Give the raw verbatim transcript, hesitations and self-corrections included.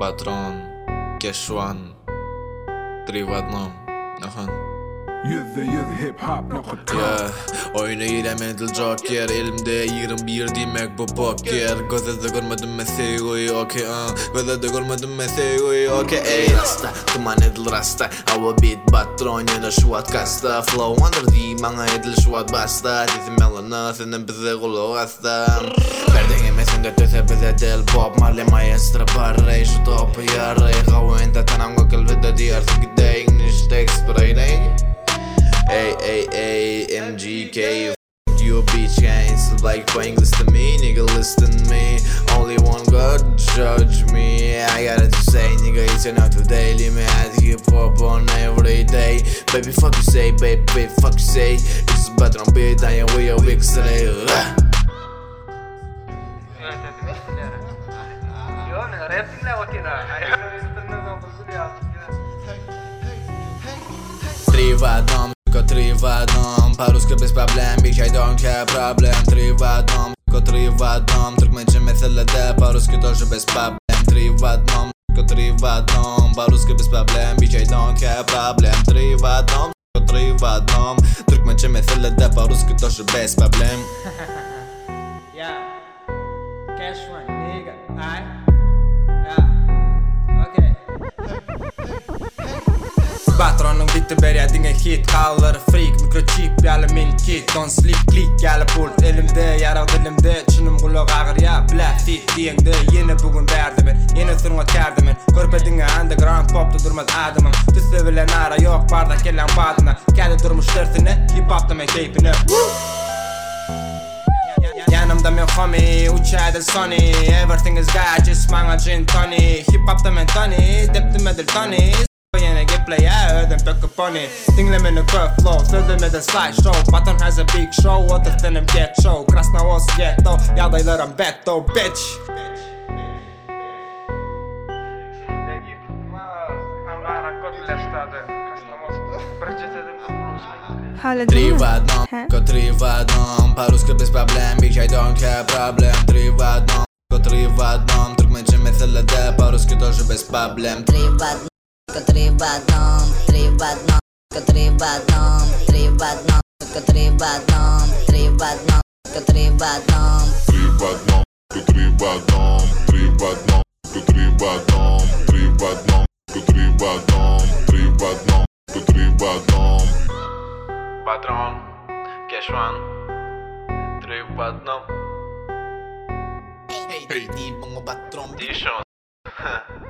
Патрон, Кешван, три в одном. Ахан. Yüzde yüz hip hop nokta. Yeah, oyunu giremedim Joker. Elimde yirmi bir demek bu poker. Gözde görmedim mesleği okey uh. Gözde görmedim mesleği okey ey rasta, tuman edil rasta. Ava beat patron yana şu at kasta. Flow under the bana edil şu at basta. Dizim melana senin bize kulak hasta. Verdin emesinde töse bize del pop. Marley maestro barrey şu topu yarrey. Haventa tanam gokil vida diyarsı gide English text sprayday. Ay, ay, ay, M G K, you bitch, ain't still like playing listen to me, nigga listen to me. Only one God judge me. I got it to say, nigga, it's enough today. Leave me as hip hop on every day. Baby, fuck you say, baby, baby, fuck you say. This is better on beat, I am way a weak today. Три в одном. Три в одном, по-русски без проблем, bitch, I don't care problem. Три в одном, три в одном, туркменче меселеде, по-русски тоже без проблем. Три в одном, три в одном, по-русски без проблем, bitch, I don't care problem. Три в одном, три в одном, туркменче меселеде, по-русски тоже без проблем. Yeah, Keshwan, nigga, alright? Yeah, okay. Patronun bitti börjar dinga hit. Kallar freak, mikrochip jävla min kit. Don't sleep, klick jävla pult. Elimde, yarag dilimde. Çınım kulak ağır ya, black fit diyengde. Yine bugün verdim ben, yine sırma terdim ben. Körpedinge underground popta durmaz adımım. Tüsse bilen ara yok, bardak gelen badına. Kendi durmuş tersine, hip hop'ta men keyfine. Yanımda men homie, uçayda Sony. Everything is God, just manga gin tonic. Hip hop'ta men Tony, deptim edil Tony. Yine gameplay ya ödüm pöküp onu. Dinlemeni kök flow, sözlemeden slideshow. Patron has a big show, oturtenim get show. Krasnavos ghetto, yadaylarım betto bitch. Три в одном, три в одном, по-русски без проблем, bitch, I don't care problem. Три в одном, три в одном, туркменче меселеде, по-русски тоже без проблем. Три в одном. Три в одном, три в одном, три в одном, три в одном, три в одном, три в одном, три в одном, три в одном, три в одном, три в одном, три в одном, три в одном, три в одном, три в одном, три в одном. Патрон, Кешван, три в одном. Эй, эй, эй, патрон, ты шо?